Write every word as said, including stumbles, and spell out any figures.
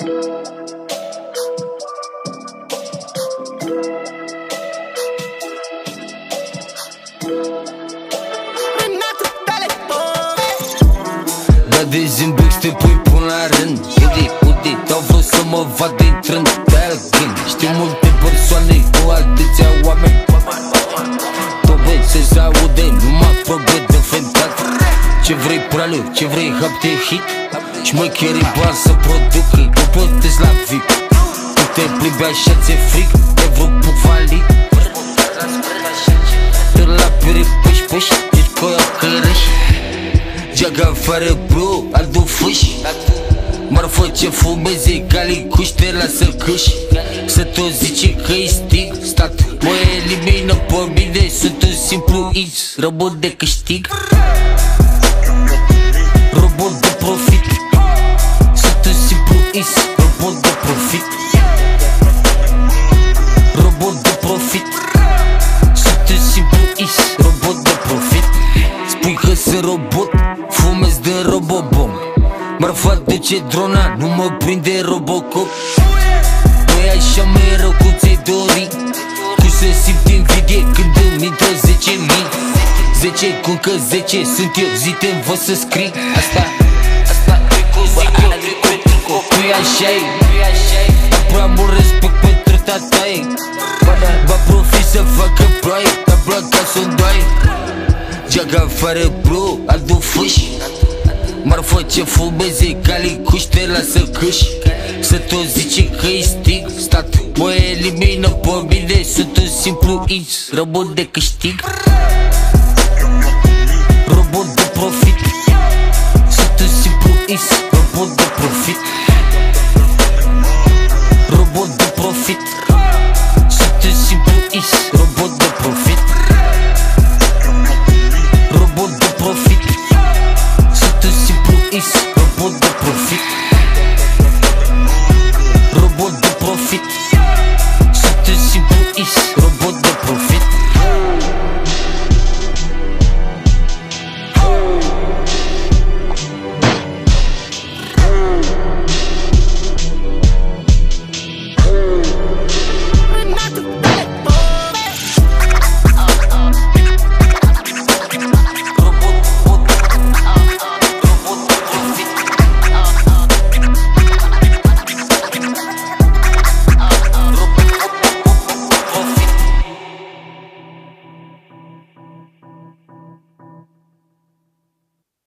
Da de zimbex te pui până la rând. Uite, uite, dau vreo să mă vadă intrând pe alt gând. Știu multe persoane cu atâția oameni. Tobe să-ți aude, numai probe de fentat. Ce vrei prală, ce vrei hapte hit. Șmăcherii bani să producă, nu plătesc la V I P. Tu te plimbi așa, ți-e frig, de vreo puc valid. Te la pere păși păși, ești coia cărăși. Geaga fără bro, altul fâși. Marfă ce fumeze, cali cuși, te lasă câși. Să tot zice că-i stig, stat mă elimină pe mine. Sunt un simplu X, robot de câștig, robot de profit. Sunt un simplu X, robot de profit, robot de profit. Sunt un simplu X, robot de profit. Spui că sunt robot, fumez de robobom. Marfa duce drona, nu mă prinde Robocop. Nu-i așa mereu cum ți-ai dori. Tu să simți invidie când îmi intră zece mii. Zece cum că zece sunt eu, zi-te învăț să scrii. Asta, asta nu-i cu zic eu, nu-i pentru copii. Nu-i așa-i, am prea mult respect pentru tata-i. Va profit să facă ploaie, dar blanca s-o îndoaie. Geaga fără bro, altul fâși. Marfă ce fumeze, cali cuși, te lasă câși. Să tot zice că-i stig, stat mă elimină pe mine. Sunt un simplu X, robot de câștig, robot de profit. Sunt un simplu X, robot de profit, robot de profit. Sunt un simplu X, robot de profit, robot de profit. Sunt un simplu X.